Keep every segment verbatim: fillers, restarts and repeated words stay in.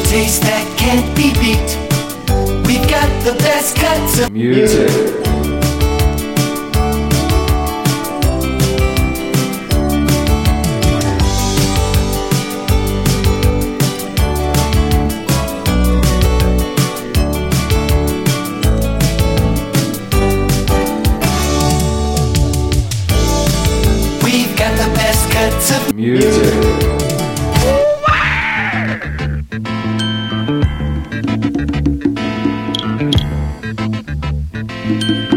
taste that can't be beat. We've got the best cuts of music. We've got the best cuts of Music. music.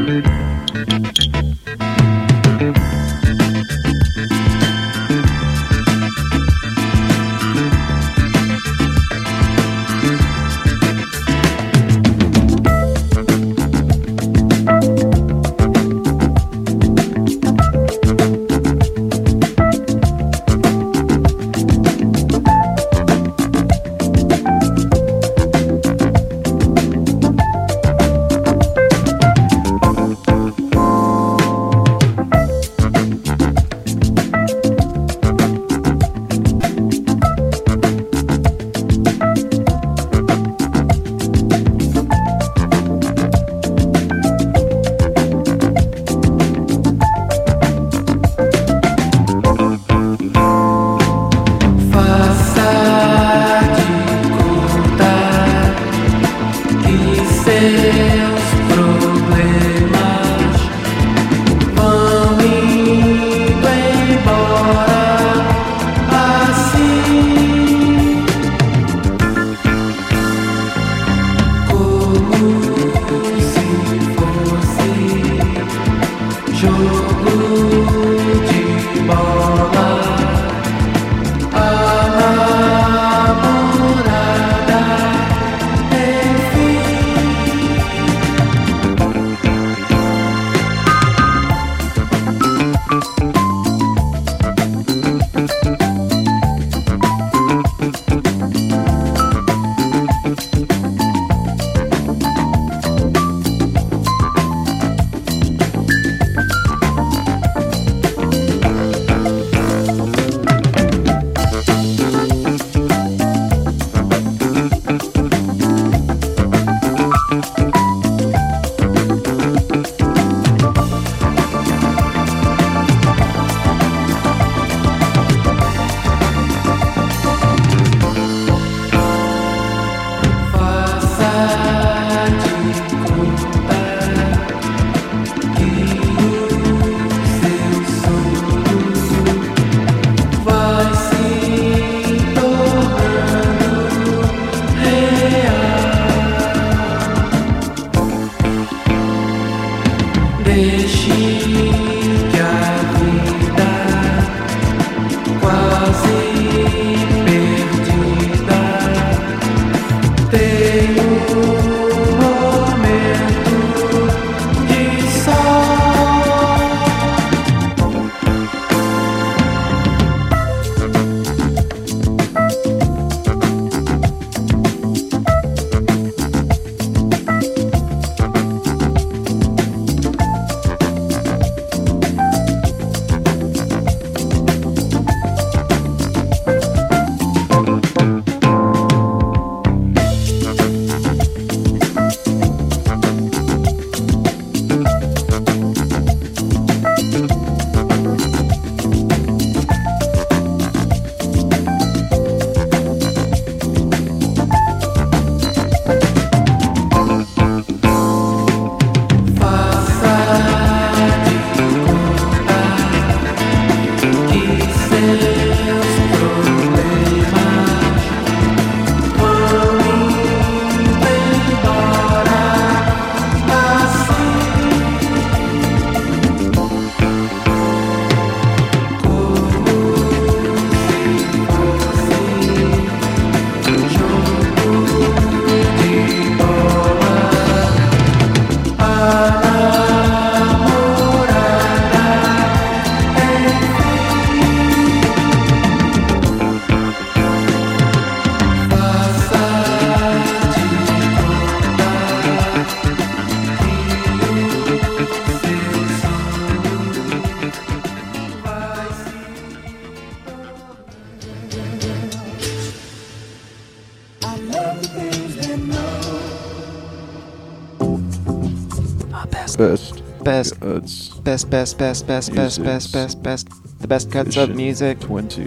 best, best, best, cuts, best, best, best, best, best, best, best, best, the best cuts of Edition music. twenty.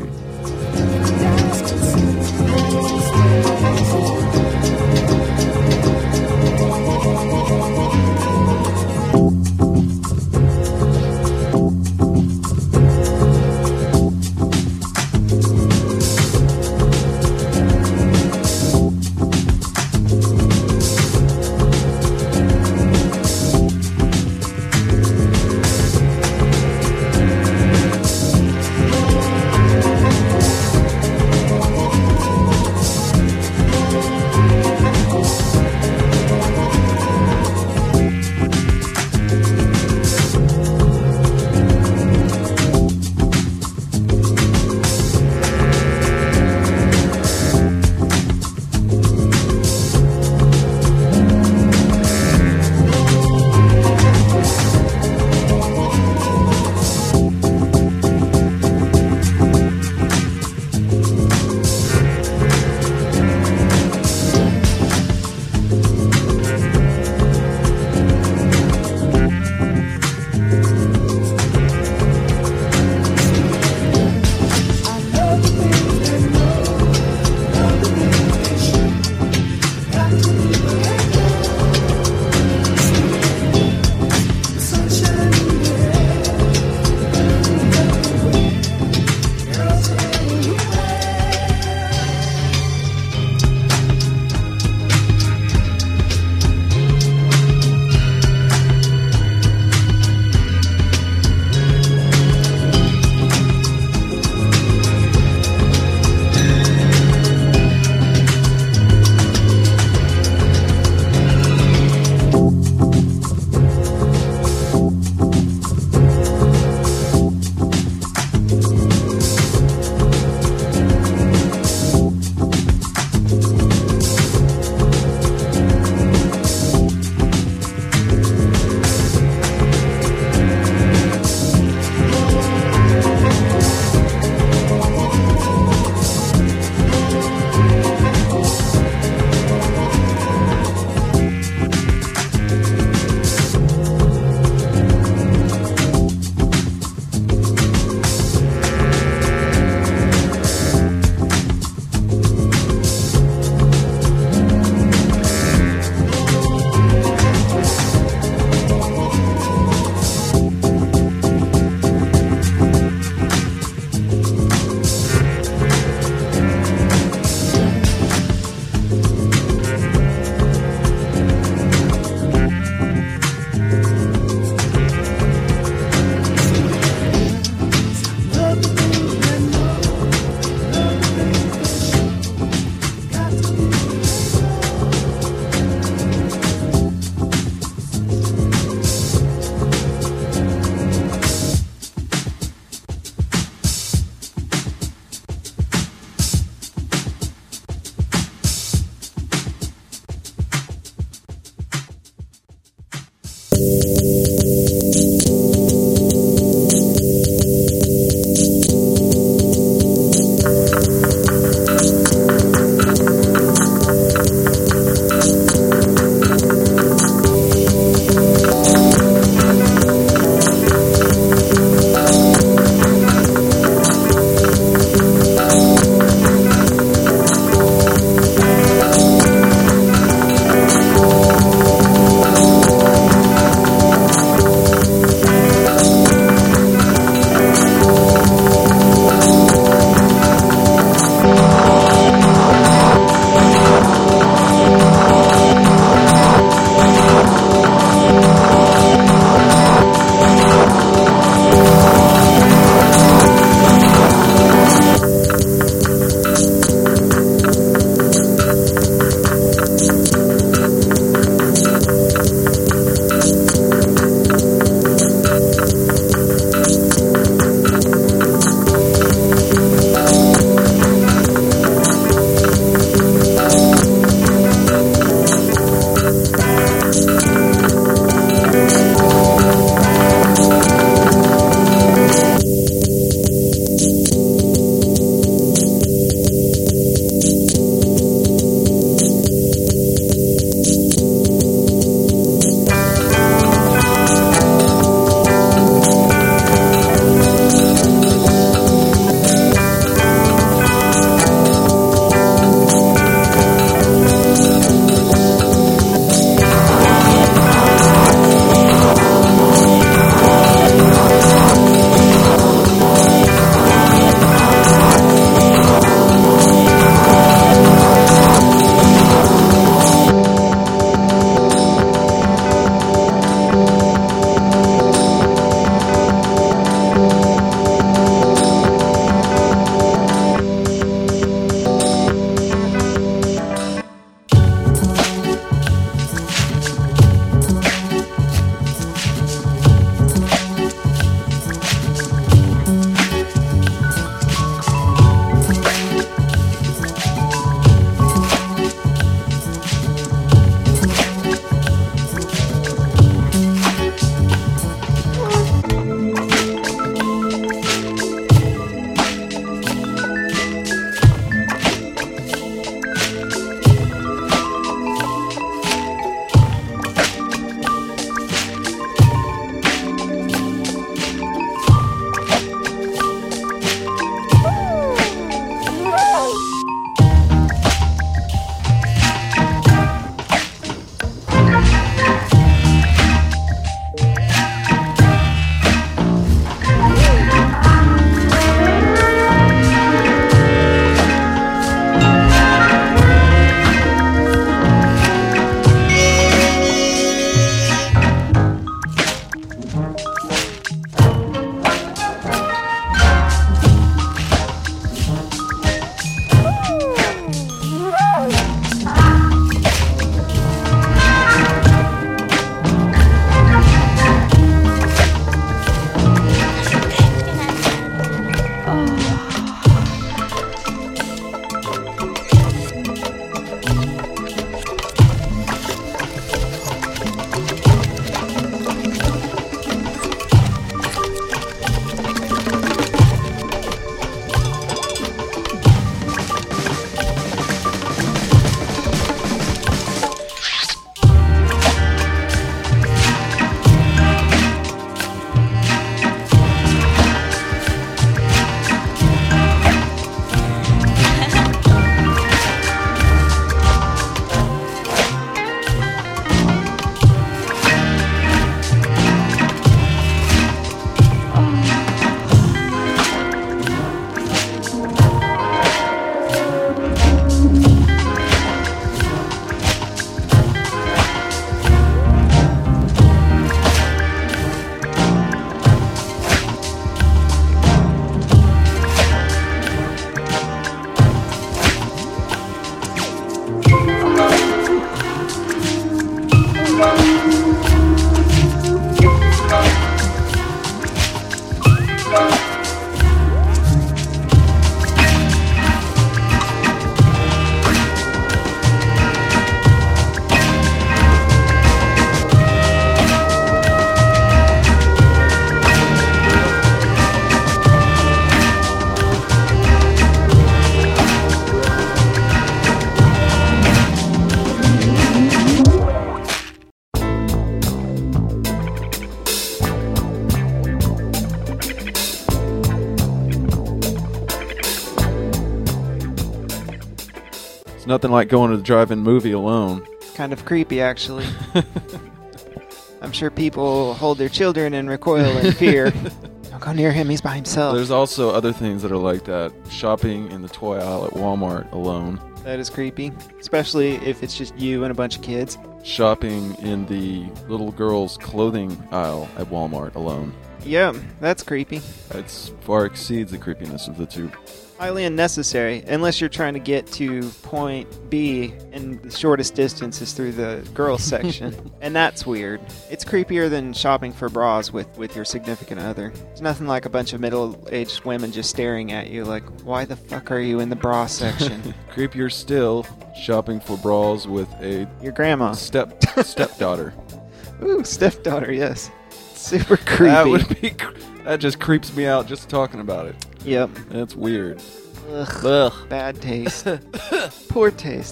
It's nothing like going to the drive-in movie alone. Kind of creepy, actually. I'm sure people hold their children in recoil and fear. Don't go near him, he's by himself. There's also other things that are like that. Shopping in the toy aisle at Walmart alone. That is creepy, especially if it's just you and a bunch of kids. Shopping in the little girl's clothing aisle at Walmart alone. Yeah, that's creepy. It far exceeds the creepiness of the two. Highly unnecessary, unless you're trying to get to point B and the shortest distance is through the girls section. And that's weird. It's creepier than shopping for bras with, with your significant other. There's nothing like a bunch of middle-aged women just staring at you like, why the fuck are you in the bra section? Creepier still, shopping for bras with a Your grandma. step stepdaughter. Ooh, stepdaughter, yes. Super creepy. That would be. That just creeps me out just talking about it. Yep. That's weird. Ugh. Ugh. Bad taste. Poor taste.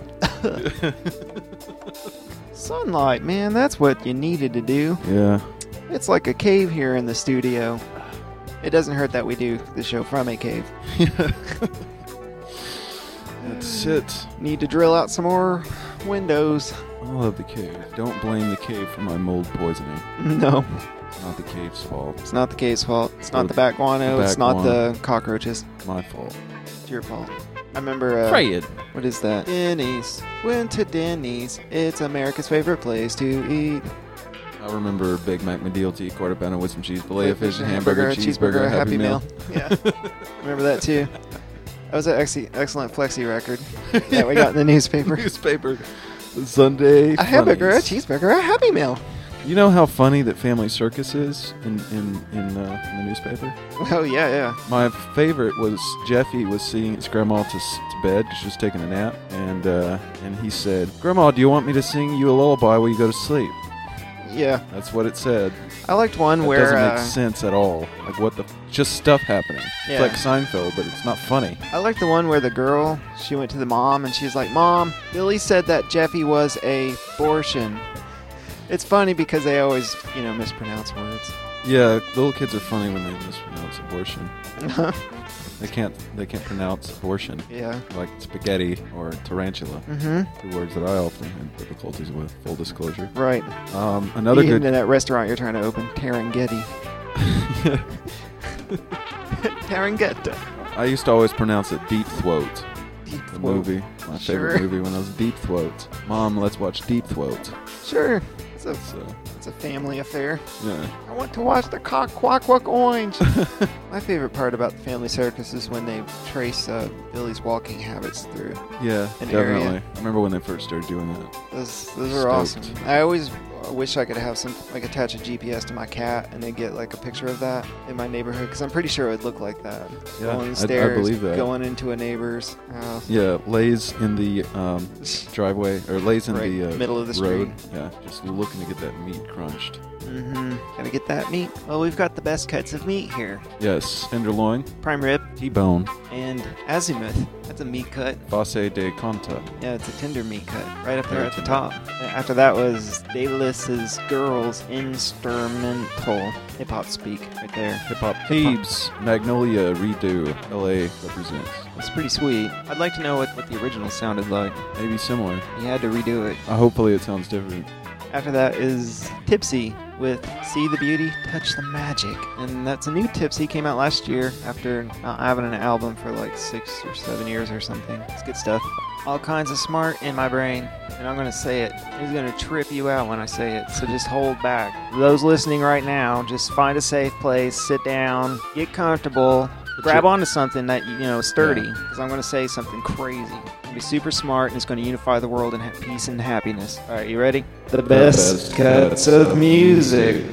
Sunlight, man, that's what you needed to do. Yeah. It's like a cave here in the studio. It doesn't hurt that we do the show from a cave. That's it. Need to drill out some more windows. I love the cave. Don't blame the cave for my mold poisoning. No, It's not the cave's fault. it's not the cave's fault. It's Or not the bat guano. the It's bat not guano. the cockroaches. My fault. It's your fault. I remember. Uh, Fred. What is that? Denny's. Went to Denny's. It's America's favorite place to eat. I remember Big Mac McDealty, quarter pounder with some cheese, fillet of fish, a and hamburger, cheeseburger, Happy Meal. Yeah. Remember that too. That was an ex- excellent flexi record that we got in the newspaper. Newspaper. Sunday. A hamburger, a funnies. cheeseburger, a Happy Meal. You know how funny that Family Circus is in in in, uh, in the newspaper? Oh yeah, yeah. My favorite was Jeffy was seeing his grandma to, s- to bed because she was taking a nap, and uh, and he said, "Grandma, do you want me to sing you a lullaby while you go to sleep?" Yeah. That's what it said. I liked one That where doesn't uh, make sense at all. Like what the just stuff happening. Yeah. It's like Seinfeld, but it's not funny. I liked the one where the girl, she went to the mom and she's like, "Mom, Billy said that Jeffy was a abortion." It's funny because they always, you know, mispronounce words. Yeah, little kids are funny when they mispronounce abortion. They can't they can't pronounce abortion Yeah. like spaghetti or tarantula. Mm-hmm. Two words that I often have difficulties with. Full disclosure. Right. Um, another Eating good. in that restaurant you're trying to open, Tarangeti. Tarangetta. I used to always pronounce it Deep Throat. Deep The throat. movie, my Sure. favorite movie when I was Deep Throat. Mom, let's watch Deep Throat. Sure. It's a, So it's a family affair. yeah, I want to watch the cock quack quack orange. My favorite part about the Family Circus is when they trace uh, Billy's walking habits through. yeah, An definitely. area. I remember when they first started doing that. Those those are Stoked. awesome. I always wish I could have some like attach a G P S to my cat and then get like a picture of that in my neighborhood because I'm pretty sure it would look like that. Yeah, going I- I stairs, believe that. going into a neighbor's house. Yeah, lays in the um, driveway or lays in Right, the uh, middle of the road. Yeah, just looking to get that meat crunched. Mm-hmm. Gotta get that meat. Well, we've got the best cuts of meat here: Yes, tenderloin, prime rib T-bone, and azimuth. That's a meat cut. face de conta. Yeah, it's a tender meat cut, right up there at the top. After that was Davis's Girls Instrumental Hip Hop Speak, right there. Hip Hop Thebes, Magnolia Redo, L A represents. It's pretty sweet. I'd like to know what, what the original sounded like. Maybe similar. He had to redo it. Uh, hopefully it sounds different. After that is Tipsy with See the Beauty, Touch the Magic. And that's a new Tipsy, came out last year after not having an album for like six or seven years or something. It's good stuff. All kinds of smart in my brain. And I'm going to say it. He's going to trip you out when I say it. So just hold back. Those listening right now, just find a safe place, sit down, get comfortable, grab onto something that, you know, is sturdy. Because I'm going to say something crazy. Be super smart and it's going to unify the world and have peace and happiness. All right, you ready? The best, best cuts of music.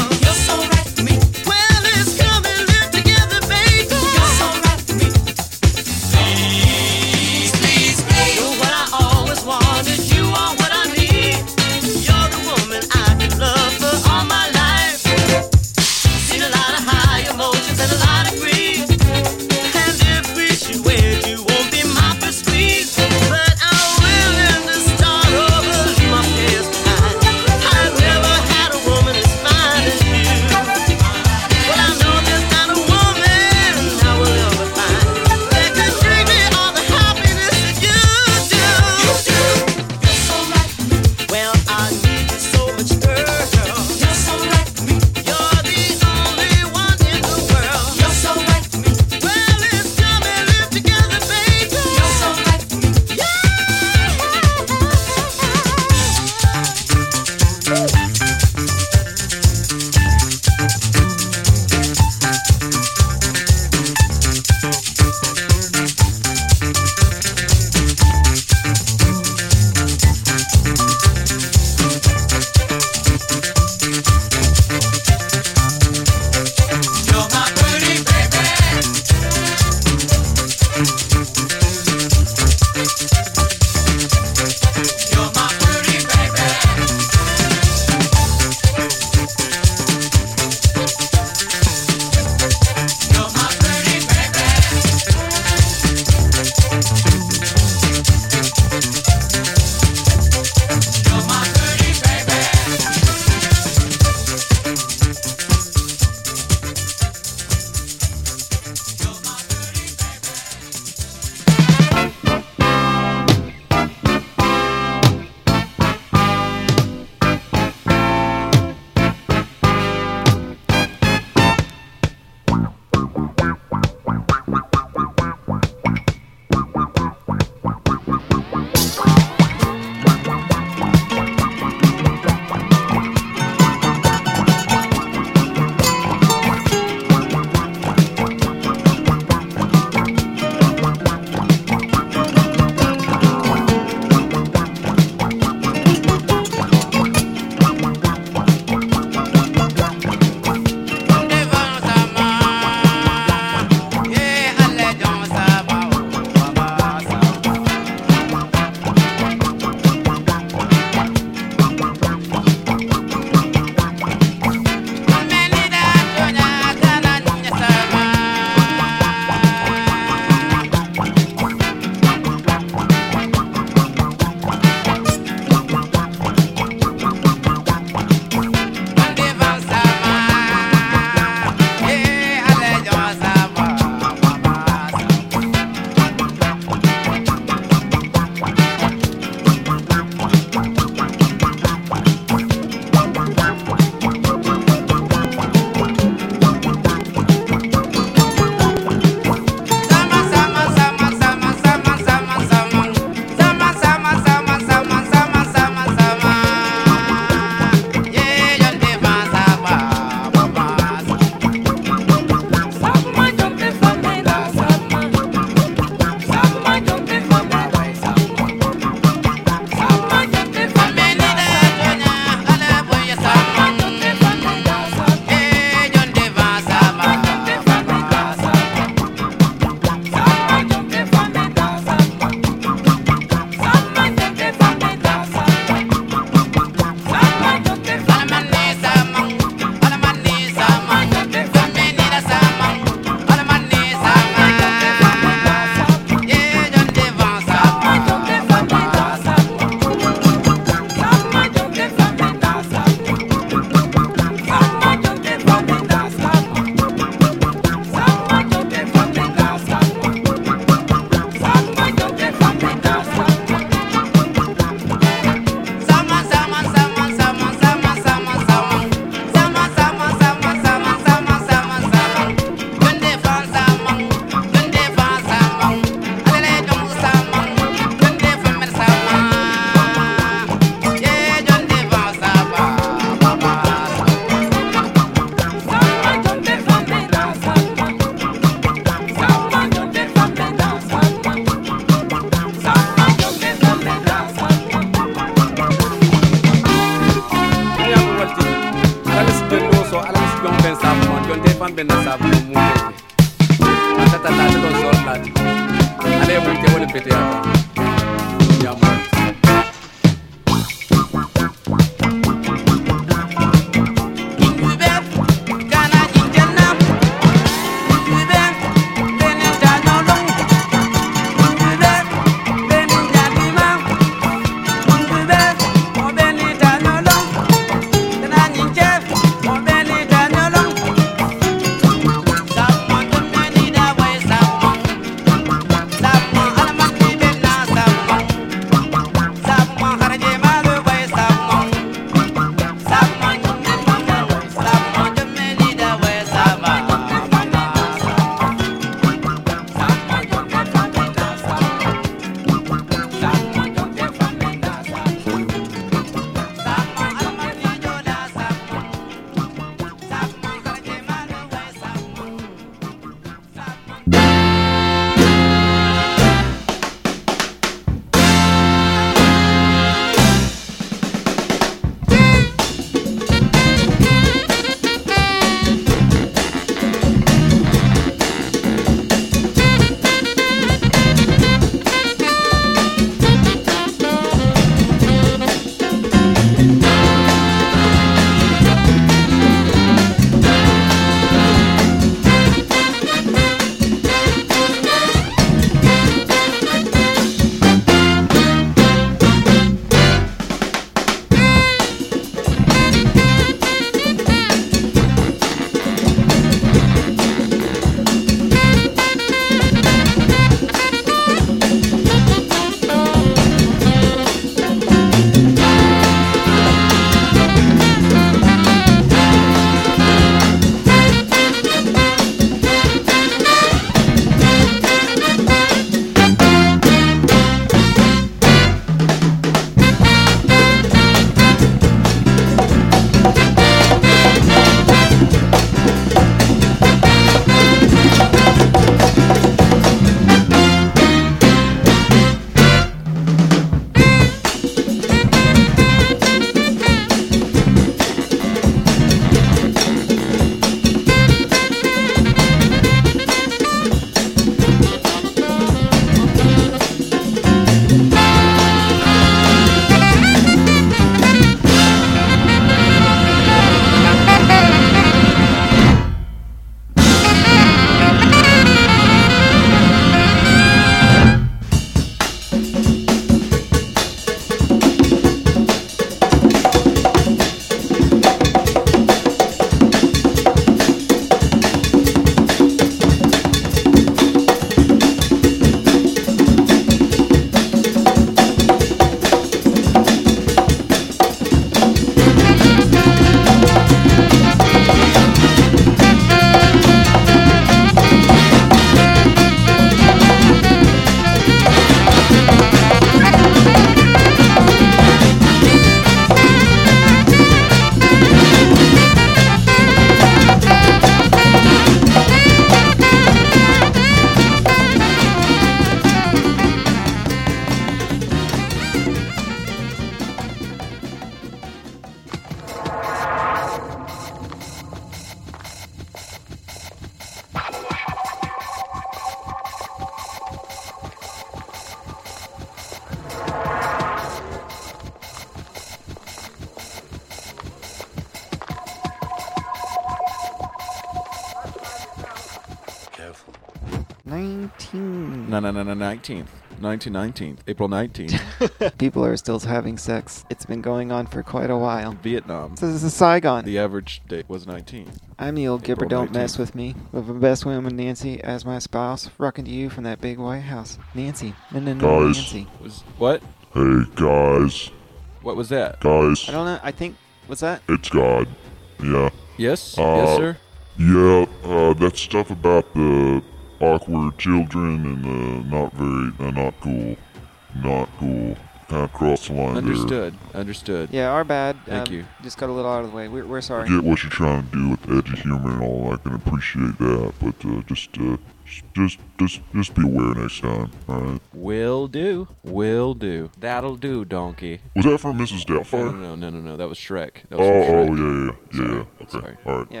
nineteen. No, no, no, no, nineteenth. nineteen nineteenth. April nineteenth. People are still having sex. It's been going on for quite a while. Vietnam. So this is Saigon. The average date was nineteen. I'm Neil Gibber. April Don't mess nineteenth. with me. With my best woman, Nancy, as my spouse, rocking to you from that big White House. Nancy. No, no, no, Guys. Nancy. Was what? Hey guys, What was that? guys, I don't know. I think. What's that? it's God. Yeah, Yes? Uh, yes, sir? yeah. Uh, that stuff about the awkward children and the not very, uh, not cool, not cool. Kind of crossed the line Understood. Understood. Yeah, our bad. Thank Um, you. Just got a little out of the way. We're, we're there. sorry. I get what you're trying to do with edgy humor and all. I can appreciate that, but uh, just, uh, just, just, just be aware next time. All right. Will do. Will do. That'll do, donkey. Was that from Missus No, Doubtfire? no, no, no, no. That was Shrek. That was Oh, from oh, Shrek. yeah, yeah, yeah. Sorry. yeah. Okay. Sorry. All right. Yeah.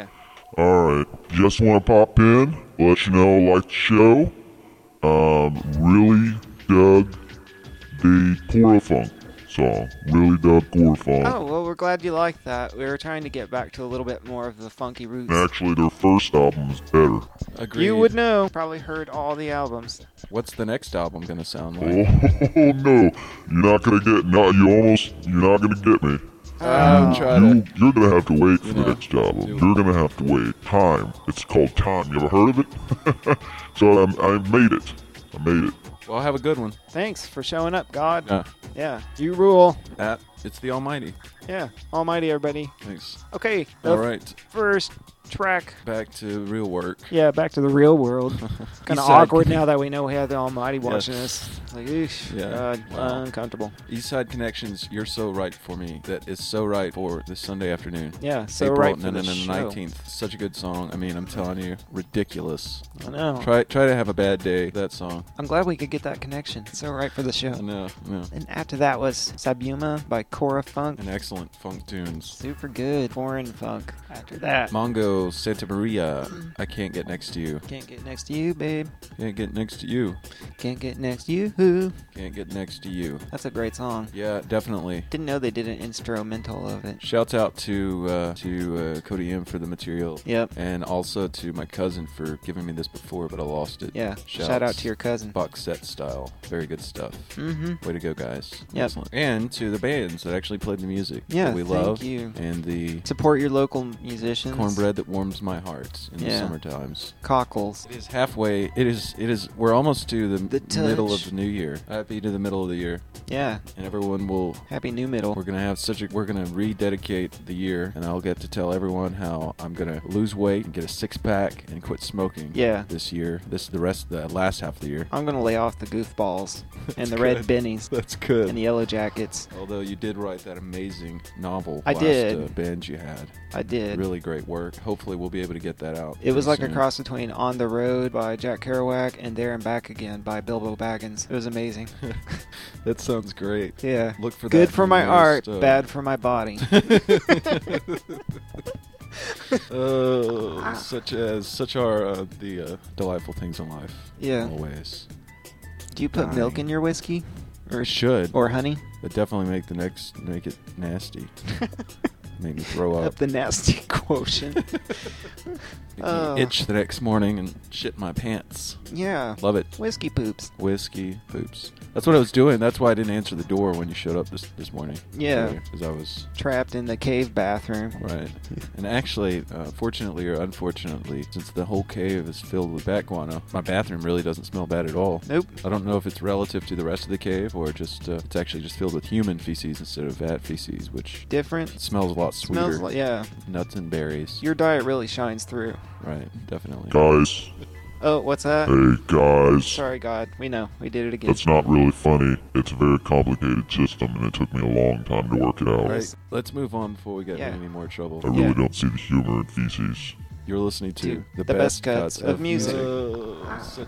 Alright, just want to pop in, let you know I like the show. Um, really dug the Cora Funk song. Really dug Cora Funk. Oh, well, we're glad you liked that. We were trying to get back to a little bit more of the funky roots. And actually, their first album is better. Agreed. You would know. Probably heard all the albums. What's the next album gonna sound like? Oh no, you're not gonna get. No, you almost. You're not gonna get me. I'll try You, to. you're gonna have to wait for You the know, next album. do it. You're gonna have to wait. Time. It's called Time. You ever heard of it? So um, I made it. I made it. Well, have a good one. Thanks for showing up, God. Yeah. Yeah, you rule. That it's the Almighty. Yeah, almighty everybody. Thanks. Okay, the All right, first track. back to real work. Yeah, back to the real world. Kind of Eastside- awkward now that we know we have the Almighty watching us. Like, eesh, Yeah. God, Wow. uncomfortable. Eastside Connections, you're so right for me. That is so right for this Sunday afternoon. Yeah, so April right for no, no, the no, show. nineteenth. Such a good song. I mean, I'm telling you, ridiculous. I know. Try try to have a bad day. That song. I'm glad we could get that connection. So right for the I show. know. No. And after that was Sabuma by Cora Funk. An excellent funk tunes. Super good foreign funk. After that, Mongo Santa Maria. I can't get next to you. can't get next to you, babe. Can't get next to you. Can't get next to you. Who? Can't get next to you. That's a great song. Yeah, definitely. Didn't know they did an instrumental of it. Shouts out to uh, to uh, Cody M for the material. Yep. And also to my cousin for giving me this before, but I lost it. Yeah. Shouts. Shout out to your cousin. Box set style. Very good stuff. Mm-hmm. Way to go, guys. Yep. Excellent. And to the bands that actually played the music Yeah, that we thank love. you. And the Support your local musicians. cornbread that warms my heart in Yeah. the summer times. Cockles. It is halfway. It is. It is. We're almost to the, The middle touch. of the new year. Happy to the middle of the year, Yeah. and everyone will. Happy New Middle. We're gonna have such a. We're gonna rededicate the year, and I'll get to tell everyone how I'm gonna lose weight and get a six pack and quit smoking. Yeah. This year. This the rest. The last half of the year. I'm gonna lay off the goofballs and That's the red good. bennies That's good. and the yellow jackets. Although you did write that amazing novel. I last, did. Uh, binge you had. I did. Really great work. Hopefully we'll be able to get that out. It was like pretty a soon. cross between On the Road by Jack Kerouac and There and Back Again by Bilbo Baggins. It was amazing. That sounds great. Yeah. Look for Good that for in my your art, list, uh, bad for my body. Oh, such as such are uh, the uh, delightful things in life. Yeah. Always. Do you put Dying. milk in your whiskey? Or should. Or honey? But definitely make the next make it nasty. Make me throw Up up. the nasty quotient. Make Oh. me itch the next morning and shit my pants. Yeah. Love it. Whiskey poops. Whiskey poops. That's what I was doing. That's why I didn't answer the door when you showed up this this morning. Yeah. Because I was Trapped in the cave bathroom. right. And actually, uh, fortunately or unfortunately, since the whole cave is filled with bat guano, my bathroom really doesn't smell bad at all. Nope. I don't know if it's relative to the rest of the cave or just uh, it's actually just filled with human feces instead of bat feces, which Different. smells a lot sweeter. Smells like, yeah. Nuts and berries. Your diet really shines through. Right, definitely. Guys, Oh, what's that? hey guys. Sorry, God. We know. We did it again. That's not really funny. It's a very complicated system, and it took me a long time to work it out. All right, let's move on before we get Yeah. in any more trouble. I really Yeah. don't see the humor in feces. You're listening to To the, the best cuts of music. Uh, so-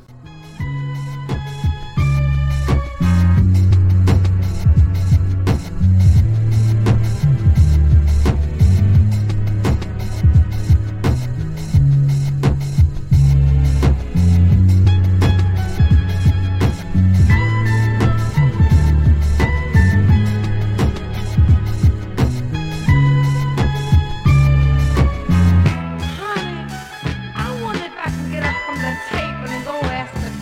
Honey, I wonder if I can get up from the table and go ask the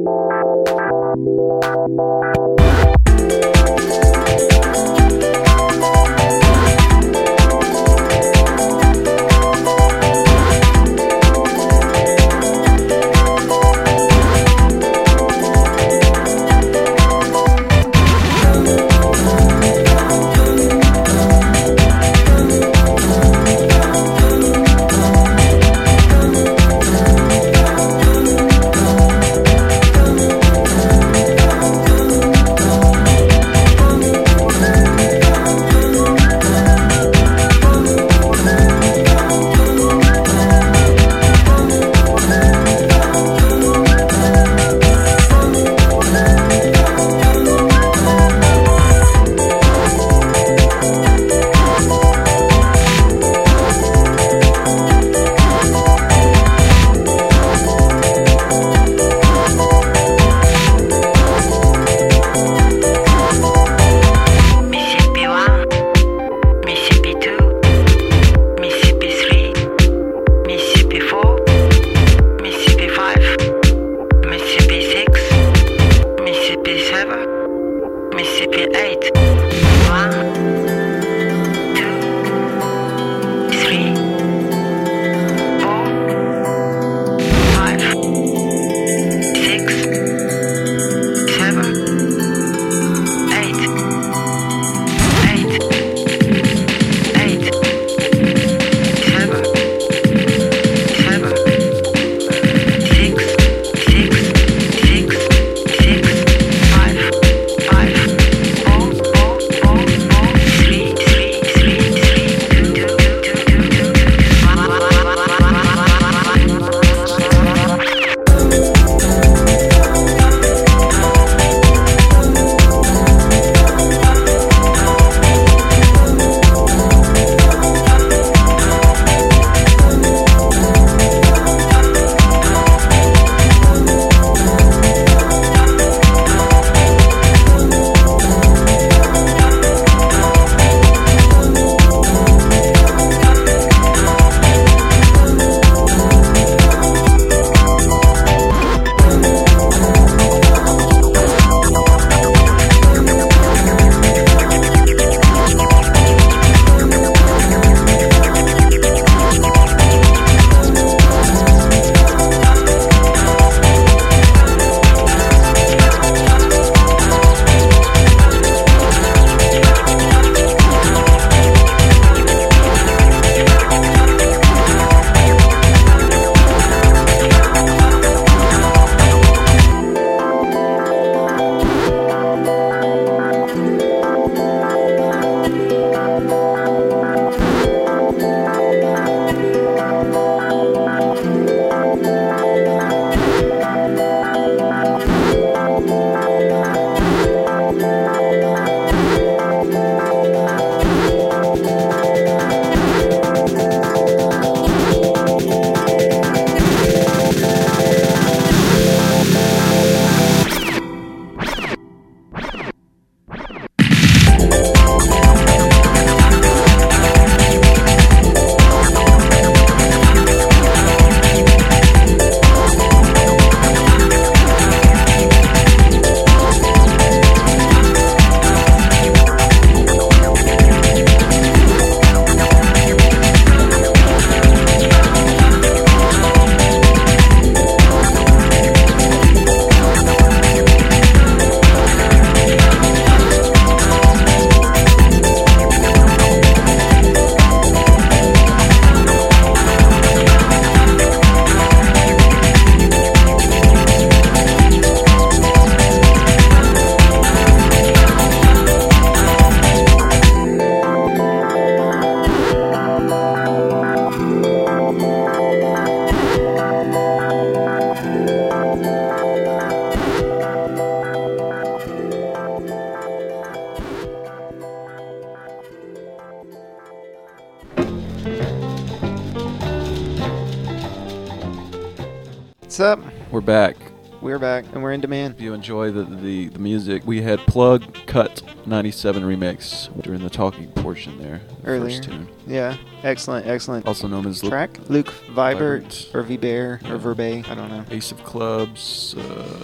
What's up? We're back. We're back, and we're in demand. If you enjoy the, the, the music, we had Plug Cut ninety-seven remix during the talking portion there. The Earlier. First tune. Yeah, excellent, excellent. Also known as Lu- Track? Luke Vibert, Vibert. or Vibert, Yeah. or Verbe, I don't know. Ace of Clubs, uh,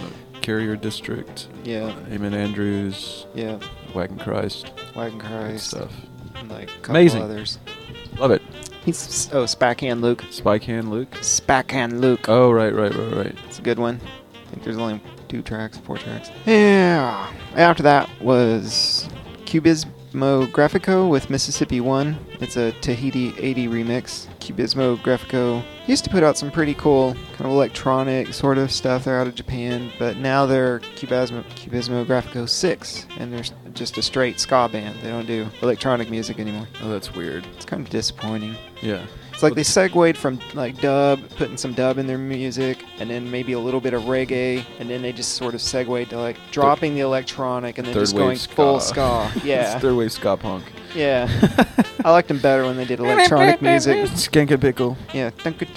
Carrier District, Yeah, Eamon Andrews, yeah. Wagon Christ, Wagon good Christ. stuff. And like a couple Amazing. others. Love it. He's oh Spackhand Luke. Spikehan Luke. Spackhand Luke. Oh, right, right, right, right. It's a good one. I think there's only two tracks, four tracks. Yeah. After that was Cubismo Graphico with Mississippi One. It's a Tahiti eighty remix. Cubismo Graphico used to put out some pretty cool kind of electronic sort of stuff. They're out of Japan, but now they're Cubismo, Cubismo Graphico six, and they're just a straight ska band. They don't do electronic music anymore. Oh, that's weird. It's kind of disappointing. Yeah. It's like they segued from like dub, putting some dub in their music, and then maybe a little bit of reggae, and then they just sort of segued to like dropping the electronic and then Third just wave going ska. full ska. Yeah, It's third wave ska punk. yeah. I liked them better when they did electronic music. Skank and Pickle. Yeah.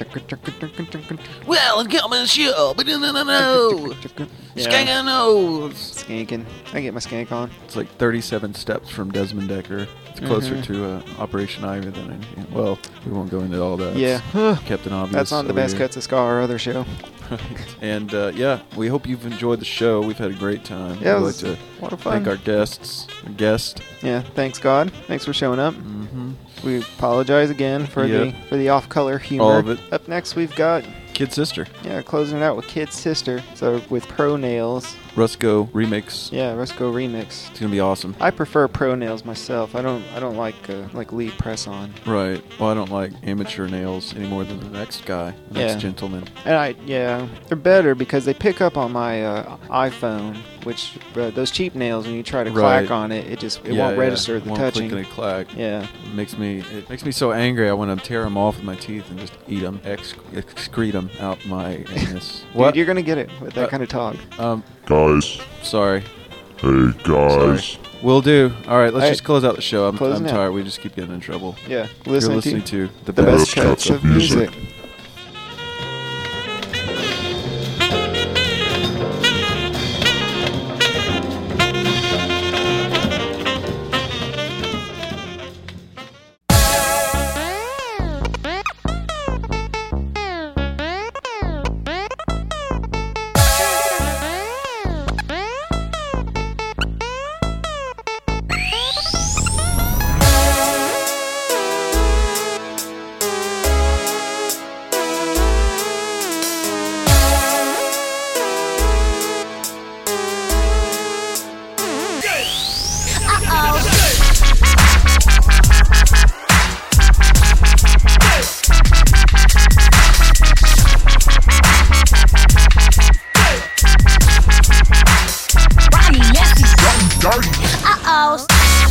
Well, I'm coming to show, but no, no, no, no. Skank Yeah. and nose. Skanking. I get my skank on. It's like thirty-seven steps from Desmond Decker. It's closer Mhm. to uh, Operation Ivy than anything. Well, we won't go into all that. Yeah. It's Captain Obvious. That's on the over Best here. Cuts of Ska, our other show. And uh, yeah, we hope you've enjoyed the show. We've had a great time. Yeah, it We'd was like to a lot of thank fun. our guests, our guest. Yeah. Thanks, God. Thanks for showing up. Mm-hmm. We apologize again for Yep. the for the off-color humor. All of it. Up next, we've got Kid Sister. yeah, closing it out with Kid Sister. So with Pro Nails. Rusco remix. Yeah, Rusco remix. It's gonna be awesome. I prefer Pro Nails myself. I don't I don't like uh, like lead press on. Right. Well, I don't like amateur nails any more than the next guy, the next Yeah. gentleman. And I yeah, they're better because they pick up on my uh, iPhone, which uh, those cheap nails when you try to Right. clack on it, it just it Yeah, won't yeah. register the Won't touching. click and a clack. Yeah. It makes me it makes me so angry. I want to tear them off with my teeth and just eat them, ex- excrete them out my anus. Dude, you're gonna get it with that Uh, kind of talk. Um, Guys, sorry. hey guys. Will do. All right, let's All just right. close out the show. I'm, Closing I'm out. tired. We just keep getting in trouble. Yeah. You're Listening, listening to, to the, the best. best cuts of music. Ronnie Nessie. Uh-oh.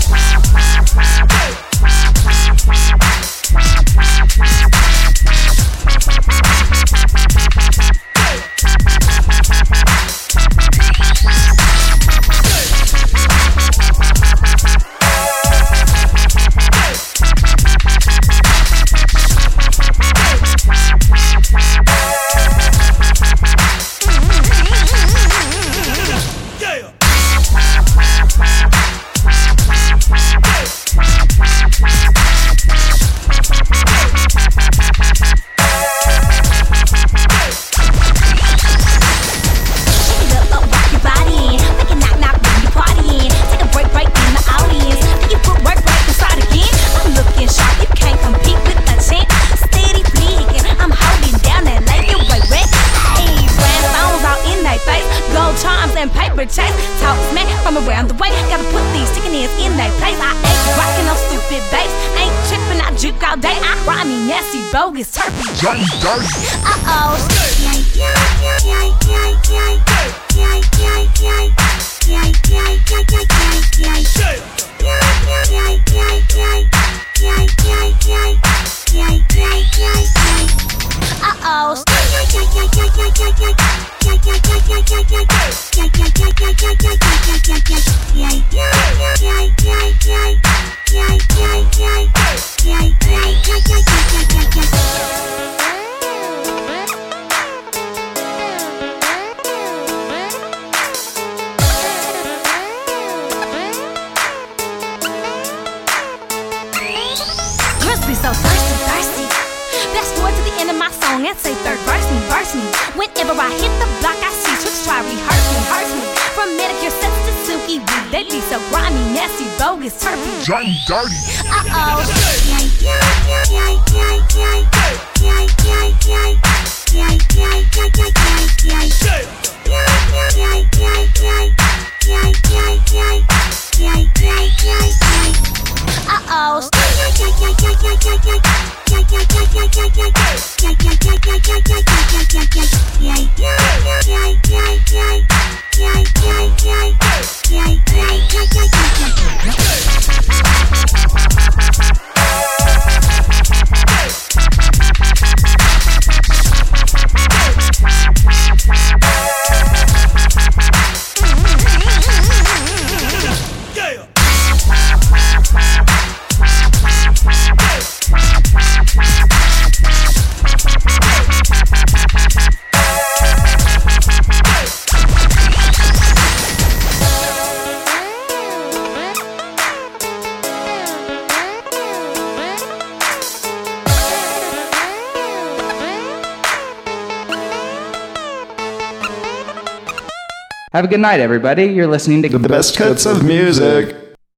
Shake it up, up, rock your body. Make it knock, knock when you partying. Take a break, break in the audience. Then you put work, work and start again. I'm looking sharp, you can't compete with a champ. Steady flicking, I'm holding down that lady right wet. Hey, brand phones all in their face. Gold charms and paper chase. Talk smack from around the way. Gotta put these chicken ears in their place. I ain't rocking no stupid bass. Ain't tripping, I juke all day. I rhyme me nasty, bogus, turpy. Uh-oh. Uh-oh. end of my song and say third verse me, verse me. Whenever I hit the block, I see tricks try rehearse me, rehearse me. From manicure sets to silky weed, they be so grimy, nasty, bogus, turkey. Johnny Dirty. Uh-oh. Have a good night, everybody. You're listening to The best cuts of music.